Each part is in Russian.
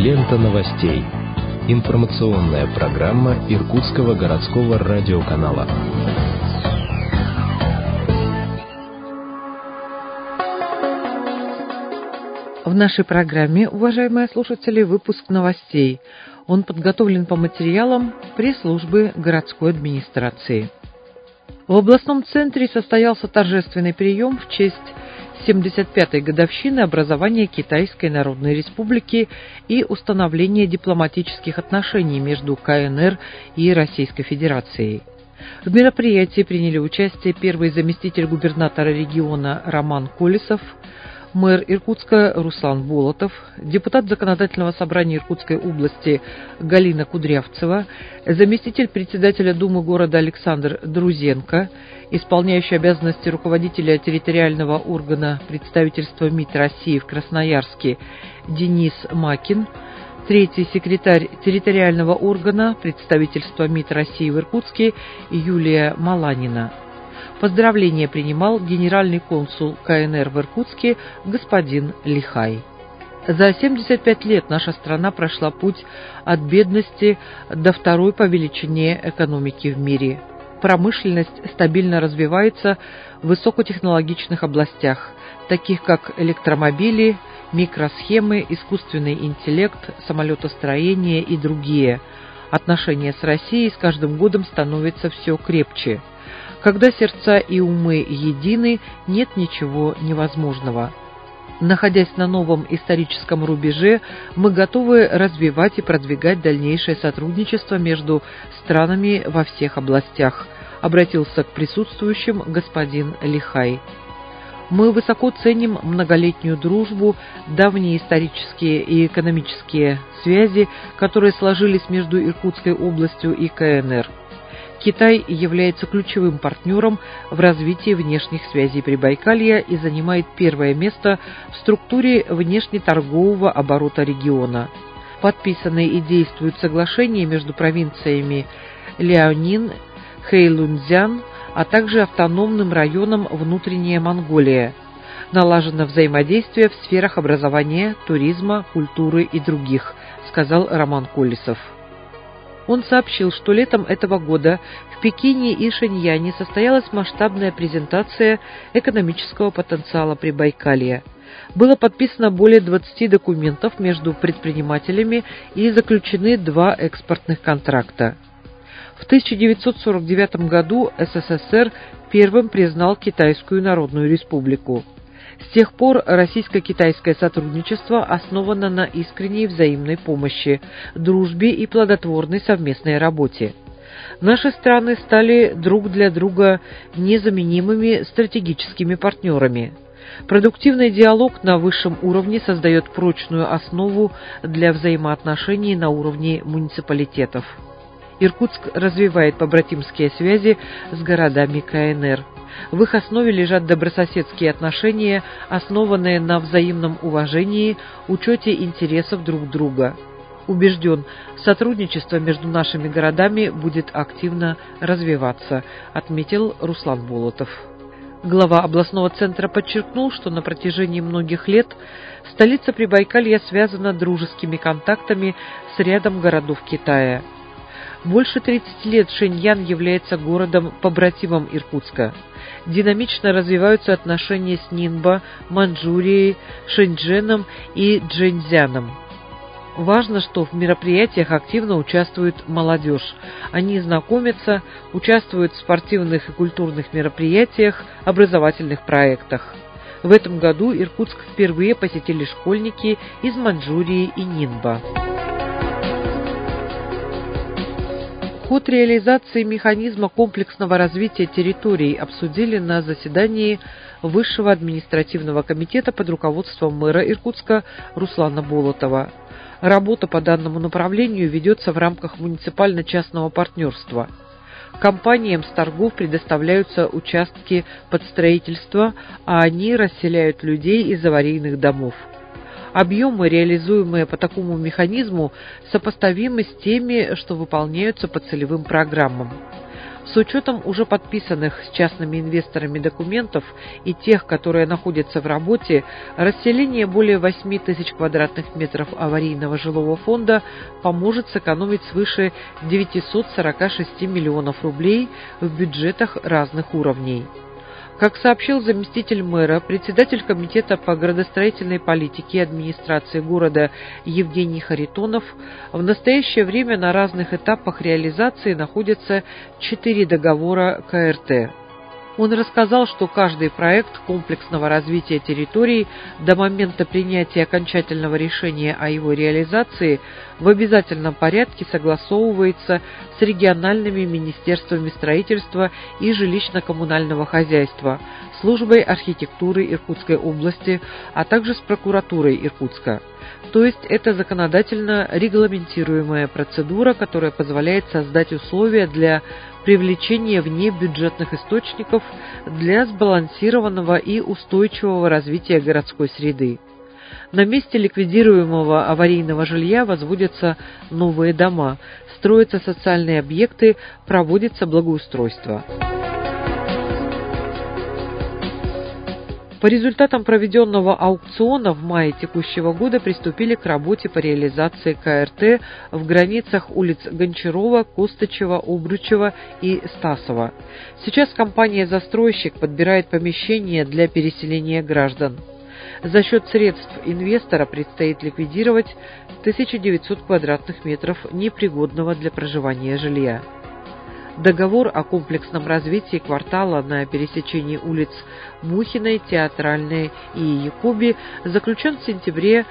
Лента новостей. Информационная программа Иркутского городского радиоканала. В нашей программе, уважаемые слушатели, выпуск новостей. Он подготовлен по материалам пресс-службы городской администрации. В областном центре состоялся торжественный прием в честь 75-й годовщины образования Китайской Народной Республики и установления дипломатических отношений между КНР и Российской Федерацией. В мероприятии приняли участие первый заместитель губернатора региона Роман Колесов, мэр Иркутска Руслан Болотов, депутат Законодательного собрания Иркутской области Галина Кудрявцева, заместитель председателя Думы города Александр Друзенко, исполняющий обязанности руководителя территориального органа представительства МИД России в Красноярске Денис Макин, третий секретарь территориального органа представительства МИД России в Иркутске Юлия Маланина. Поздравления принимал генеральный консул КНР в Иркутске господин Лихай. За 75 лет наша страна прошла путь от бедности до второй по величине экономики в мире. Промышленность стабильно развивается в высокотехнологичных областях, таких как электромобили, микросхемы, искусственный интеллект, самолетостроение и другие. Отношения с Россией с каждым годом становятся все крепче. Когда сердца и умы едины, нет ничего невозможного. Находясь на новом историческом рубеже, мы готовы развивать и продвигать дальнейшее сотрудничество между странами во всех областях, обратился к присутствующим господин Лихай. Мы высоко ценим многолетнюю дружбу, давние исторические и экономические связи, которые сложились между Иркутской областью и КНР. Китай является ключевым партнером в развитии внешних связей Прибайкалья и занимает первое место в структуре внешнеторгового оборота региона. Подписаны и действуют соглашения между провинциями Лиаонин, Хэйлунцзян, а также автономным районом Внутренняя Монголия. Налажено взаимодействие в сферах образования, туризма, культуры и других, сказал Роман Колесов. Он сообщил, что летом этого года в Пекине и Шэньяне состоялась масштабная презентация экономического потенциала Прибайкалья. Было подписано более 20 документов между предпринимателями и заключены 2 экспортных контракта. В 1949 году СССР первым признал Китайскую Народную Республику. С тех пор российско-китайское сотрудничество основано на искренней взаимной помощи, дружбе и плодотворной совместной работе. Наши страны стали друг для друга незаменимыми стратегическими партнерами. Продуктивный диалог на высшем уровне создает прочную основу для взаимоотношений на уровне муниципалитетов. Иркутск развивает побратимские связи с городами КНР. В их основе лежат добрососедские отношения, основанные на взаимном уважении, учете интересов друг друга. Убежден, сотрудничество между нашими городами будет активно развиваться, отметил Руслан Болотов. Глава областного центра подчеркнул, что на протяжении многих лет столица Прибайкалья связана дружескими контактами с рядом городов Китая. Больше 30 лет Шэньян является городом-побратимом Иркутска. Динамично развиваются отношения с Нинбо, Маньчжурией, Шэньчжэном и Чжэньцзяном. Важно, что в мероприятиях активно участвует молодежь. Они знакомятся, участвуют в спортивных и культурных мероприятиях, образовательных проектах. В этом году Иркутск впервые посетили школьники из Маньчжурии и Нинбо. Ход реализации механизма комплексного развития территорий обсудили на заседании Высшего административного комитета под руководством мэра Иркутска Руслана Болотова. Работа по данному направлению ведется в рамках муниципально-частного партнерства. Компаниям с торгов предоставляются участки под строительство, а они расселяют людей из аварийных домов. Объемы, реализуемые по такому механизму, сопоставимы с теми, что выполняются по целевым программам. С учетом уже подписанных с частными инвесторами документов и тех, которые находятся в работе, расселение более 8 тысяч квадратных метров аварийного жилого фонда поможет сэкономить свыше 946 миллионов рублей в бюджетах разных уровней. Как сообщил заместитель мэра, председатель комитета по градостроительной политике и администрации города Евгений Харитонов, в настоящее время на разных этапах реализации находятся 4 договора КРТ. Он рассказал, что каждый проект комплексного развития территорий до момента принятия окончательного решения о его реализации в обязательном порядке согласовывается с региональными министерствами строительства и жилищно-коммунального хозяйства, службой архитектуры Иркутской области, а также с прокуратурой Иркутска. То есть это законодательно регламентируемая процедура, которая позволяет создать условия для привлечения внебюджетных источников для сбалансированного и устойчивого развития городской среды. На месте ликвидируемого аварийного жилья возводятся новые дома, строятся социальные объекты, проводится благоустройство. По результатам проведенного аукциона в мае текущего года приступили к работе по реализации КРТ в границах улиц Гончарова, Костычева, Обручева и Стасова. Сейчас компания-застройщик подбирает помещения для переселения граждан. За счет средств инвестора предстоит ликвидировать 1900 квадратных метров непригодного для проживания жилья. Договор о комплексном развитии квартала на пересечении улиц Мухиной, Театральной и Якуби заключен в сентябре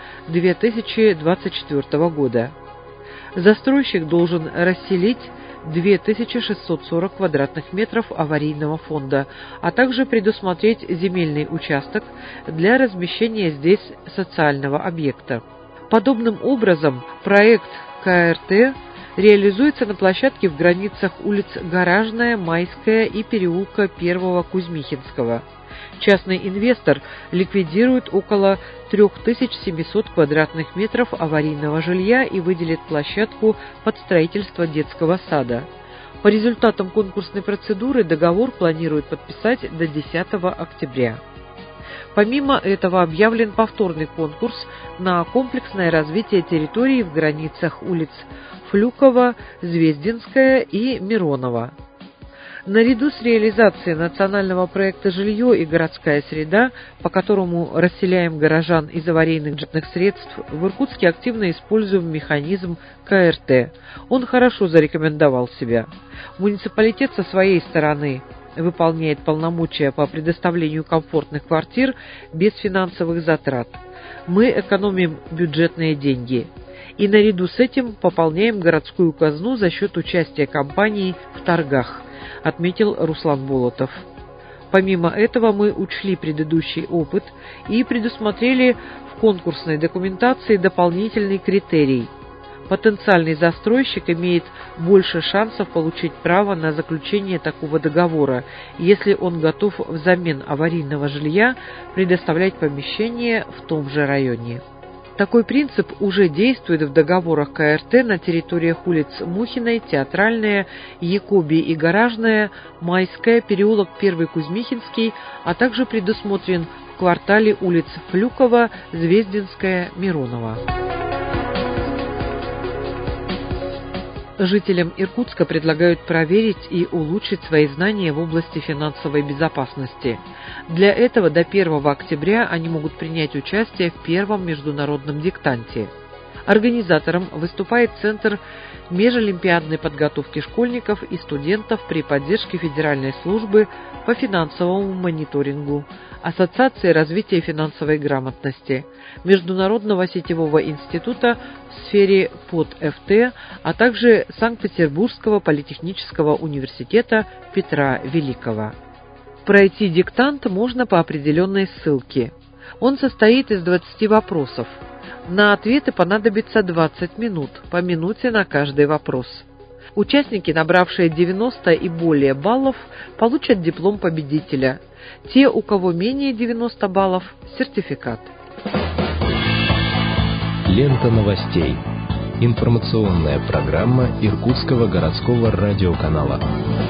2024 года. Застройщик должен расселить 2640 квадратных метров аварийного фонда, а также предусмотреть земельный участок для размещения здесь социального объекта. Подобным образом проект КРТ реализуется на площадке в границах улиц Гаражная, Майская и переулка 1 Кузьмихинского. Частный инвестор ликвидирует около 3700 квадратных метров аварийного жилья и выделит площадку под строительство детского сада. По результатам конкурсной процедуры договор планируют подписать до 10 октября. Помимо этого объявлен повторный конкурс на комплексное развитие территории в границах улиц Флюкова, Звездинская и Миронова. Наряду с реализацией национального проекта «Жилье и городская среда», по которому расселяем горожан из аварийных бюджетных средств, в Иркутске активно используем механизм КРТ. Он хорошо зарекомендовал себя. Муниципалитет со своей стороны выполняет полномочия по предоставлению комфортных квартир без финансовых затрат. Мы экономим бюджетные деньги. И наряду с этим пополняем городскую казну за счет участия компаний в торгах, отметил Руслан Болотов. Помимо этого мы учли предыдущий опыт и предусмотрели в конкурсной документации дополнительный критерий. Потенциальный застройщик имеет больше шансов получить право на заключение такого договора, если он готов взамен аварийного жилья предоставлять помещение в том же районе. Такой принцип уже действует в договорах КРТ на территориях улиц Мухиной, Театральная, Якуби и Гаражная, Майская, переулок 1 Кузьмихинский, а также предусмотрен в квартале улиц Флюкова, Звездинская, Миронова. Жителям Иркутска предлагают проверить и улучшить свои знания в области финансовой безопасности. Для этого до 1 октября они могут принять участие в первом международном диктанте. Организатором выступает Центр межолимпиадной подготовки школьников и студентов при поддержке Федеральной службы по финансовому мониторингу, Ассоциации развития финансовой грамотности, Международного сетевого института в сфере ПОД-ФТ, а также Санкт-Петербургского политехнического университета Петра Великого. Пройти диктант можно по определенной ссылке. Он состоит из 20 вопросов. На ответы понадобится 20 минут, по минуте на каждый вопрос. Участники, набравшие 90 и более баллов, получат диплом победителя. Те, у кого менее 90 баллов, сертификат. Лента новостей. Информационная программа Иркутского городского радиоканала.